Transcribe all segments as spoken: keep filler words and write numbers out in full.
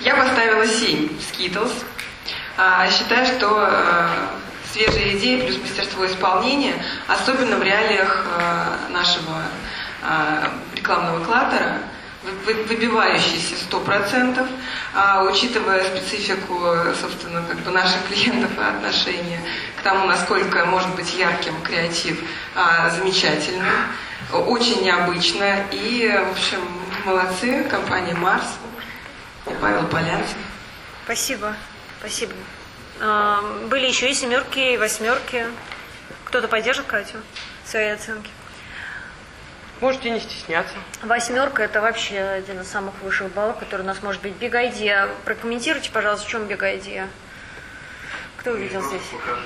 Я поставила семь Skittles. А, считаю, что а, свежая идея плюс мастерство исполнения, особенно в реалиях а, нашего а, рекламного кластера, выбивающийся сто процентов, а, учитывая специфику, собственно, как бы наших клиентов и отношения к тому, насколько может быть ярким креатив, а, замечательным, очень необычно. И, в общем, молодцы, компания Марс, Павел Полянцев. Спасибо, спасибо. А, были еще и семерки, и восьмерки. Кто-то поддержит Катю в своей оценке? Можете не стесняться. Восьмерка – это вообще один из самых высших баллов, который у нас может быть. Big Idea. Прокомментируйте, пожалуйста, в чем Big Idea? Кто увидел здесь?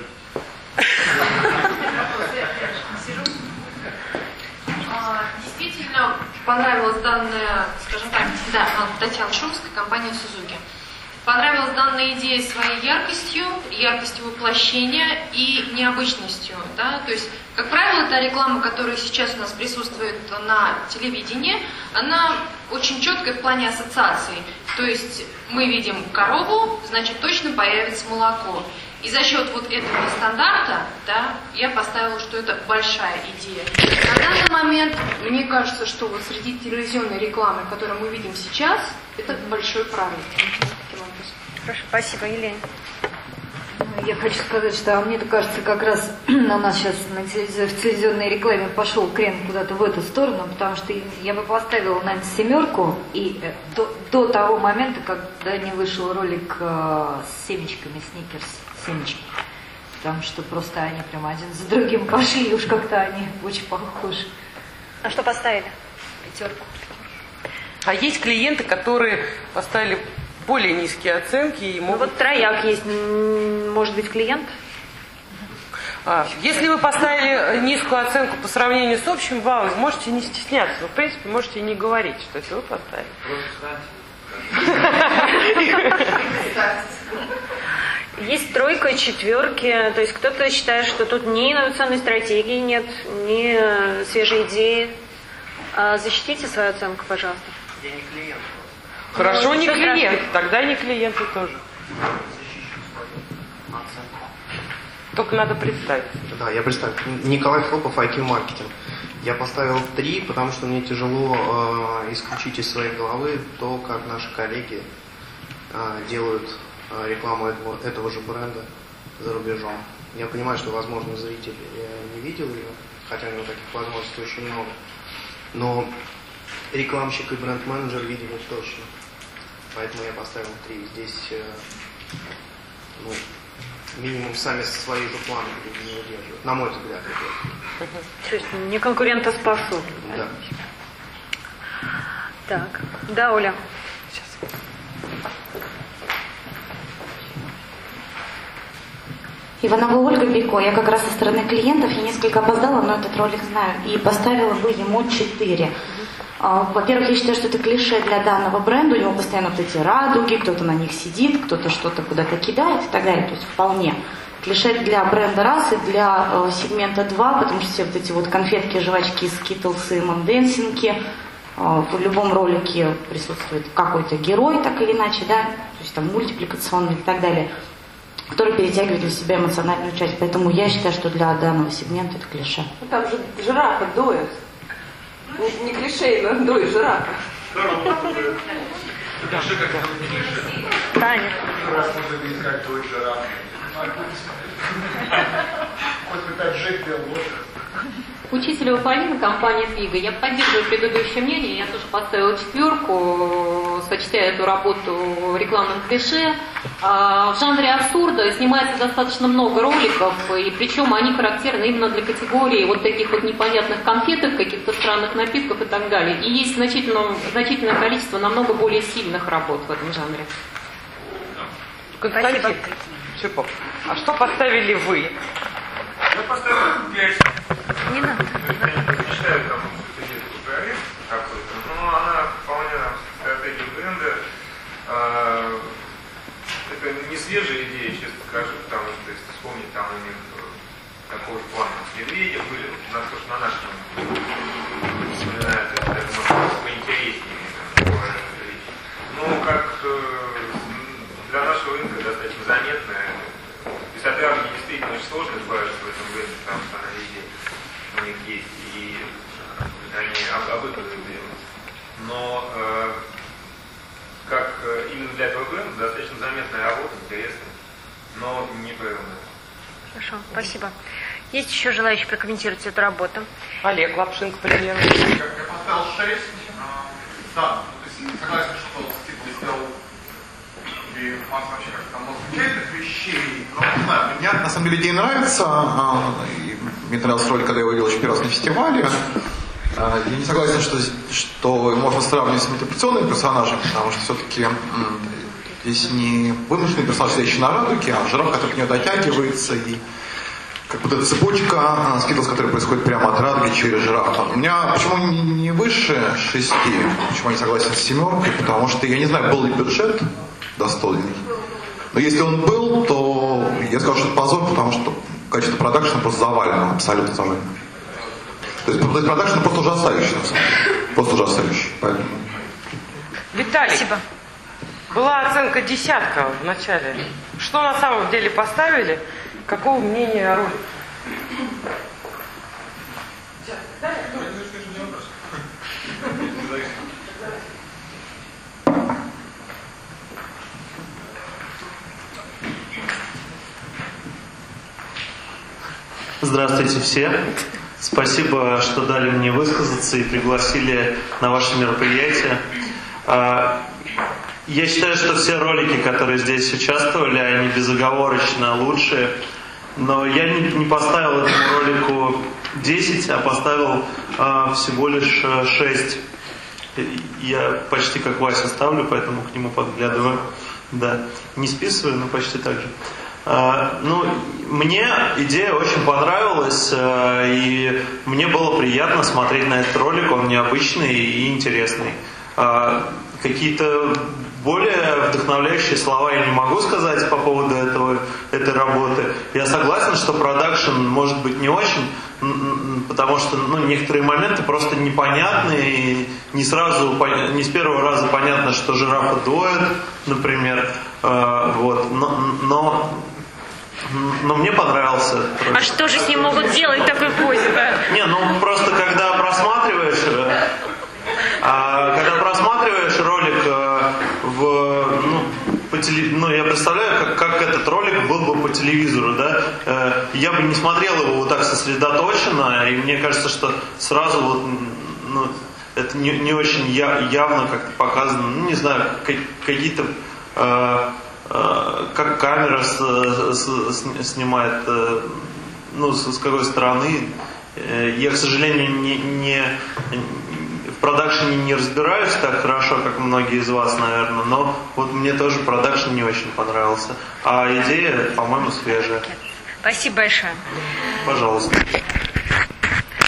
Действительно понравилась данная, скажем так, да, Татьяна Шумская, компания Suzuki. Понравилась данная идея своей яркостью, яркостью воплощения и необычностью. Да? То есть, как правило, та реклама, которая сейчас у нас присутствует на телевидении, она очень четкая в плане ассоциаций. То есть мы видим корову, значит точно появится молоко. И за счет вот этого стандарта, да, я поставила, что это большая идея. На данный момент, мне кажется, что вот среди телевизионной рекламы, которую мы видим сейчас, это большой прорыв. Хорошо, спасибо, Елена. Я хочу сказать, что мне кажется, как раз у нас сейчас на телевизор, в телевизионной рекламе пошел крен куда-то в эту сторону, потому что я бы поставила, наверное, семерку, и до, до того момента, когда не вышел ролик э, с семечками, сникерс, семечки. Потому что просто они прям один за другим пошли, уж как-то они очень похожи. А что поставили? Пятерку. А есть клиенты, которые поставили более низкие оценки и могут... Ну вот трояк есть, может быть, клиент? А, если вы поставили низкую оценку по сравнению с общим баллом, можете не стесняться. Вы, в принципе, можете и не говорить, что это вы поставили. Есть тройка, четверки. То есть кто-то считает, что тут ни инновационной стратегии нет, ни свежей идеи. А защитите свою оценку, пожалуйста. Я не клиент. Хорошо, ну, не клиент. страшного. Тогда не клиенты тоже. Только надо представить. Да, я представлю. Николай Хлопов, ай кью Marketing. Я поставил три, потому что мне тяжело э, исключить из своей головы то, как наши коллеги э, делают э, рекламу этого, этого же бренда за рубежом. Я понимаю, что, возможно, зритель э, не видел ее, хотя у него таких возможностей очень много. Но рекламщик и бренд-менеджер видели точно. Поэтому я поставил три. Здесь э, ну, минимум сами свои же планы не удерживают. На мой взгляд. То есть не конкурентоспособны. Да. Так, да, Оля. Сейчас. Иванова Ольга Белько. Я как раз со стороны клиентов, я несколько опоздала, но этот ролик знаю, и поставила бы ему четыре. Во-первых, я считаю, что это клише для данного бренда, у него постоянно вот эти радуги, кто-то на них сидит, кто-то что-то куда-то кидает и так далее, то есть вполне. Клише для бренда раз и для э, сегмента два, потому что все вот эти вот конфетки, жвачки, скитлсы, манденсинки, э, в любом ролике присутствует какой-то герой, так или иначе, да, то есть там мультипликационный и так далее, который перетягивает на себя эмоциональную часть. Поэтому я считаю, что для данного сегмента это клише. Ну, там же жирафа дует. Не, не клише, но дует жирафа. Таня. Учителева Полина, компания Фига. Я поддерживаю предыдущее мнение. Я тоже поставила четверку, сочетая эту работу рекламным клише. В жанре абсурда снимается достаточно много роликов, и причем они характерны именно для категории вот таких вот непонятных конфеток, каких-то странных напитков и так далее. И есть значительное, значительное количество намного более сильных работ в этом жанре. Константин Шипов, а что поставили вы? Я поставил пять. Не надо. Я не считаю там стратегическую проект какой-то, но она вполне нам стратегия бренда. А, это не свежая идея, честно скажу, потому что если вспомнить, там у них такого же плана медведи были, на то, что на нашем вспоминают, это может быть поинтереснее. Но как э, именно для этого бренда достаточно заметная работа, интересная, но неправильная. Хорошо, спасибо. Есть еще желающие прокомментировать эту работу? Олег Лапшинко, примерно. Я поставил шесть. Да, то есть согласен, что Стив сделал и масса вообще как-то там замечательных вещей. Но не знаю, мне на самом деле идея нравится. И мне нравился ролик, когда я его видел еще первый раз на фестивале. Я не согласен, что, что можно сравнивать с интерпретационными персонажами, потому что все-таки здесь не вымышленный персонаж, стоящий на радуге, а жираф, который к нее дотягивается, и как вот эта цепочка скитлс, которая происходит прямо от радуги через жирафа. У меня почему не выше шести, почему я не согласен с семеркой, потому что я не знаю, был ли бюджет достойный. Но если он был, то я скажу, что это позор, потому что качество продакшена просто завалено, абсолютно завалено. То есть продакшн просто ужасающий, просто ужасающий. Поэтому... Виталий, спасибо. Была оценка десятка в начале. Что на самом деле поставили? Какого мнения о роли? Здравствуйте все. Спасибо, что дали мне высказаться и пригласили на ваше мероприятие. Я считаю, что все ролики, которые здесь участвовали, они безоговорочно лучшие. Но я не, не поставил этому ролику десять, а поставил а, всего лишь шесть. Я почти как Вася ставлю, поэтому к нему подглядываю. Да, не списываю, но почти так же. А, ну, мне идея очень понравилась, а, и мне было приятно смотреть на этот ролик, он необычный и интересный. А, какие-то более вдохновляющие слова я не могу сказать по поводу этого, этой работы. Я согласен, что продакшн может быть не очень, потому что ну, некоторые моменты просто непонятны, и не сразу, не с первого раза понятно, что жирафа дует, например. Вот. Но, но, но мне понравился. А что же с ним могут делать в такой позе-то? Не, ну просто когда просматриваешь... А когда просматриваешь ролик в, ну, по теле, ну, я представляю, как, как этот ролик был бы по телевизору, да, я бы не смотрел его вот так сосредоточенно, и мне кажется, что сразу вот, ну, это не, не очень явно как-то показано, ну, не знаю, какие-то, э, э, как камера с, с, с, снимает, э, ну, с, с какой стороны, я, к сожалению, не, не в продакшене не разбираюсь так хорошо, как многие из вас, наверное, но вот мне тоже продакшн не очень понравился. А идея, по-моему, свежая. Спасибо большое. Пожалуйста.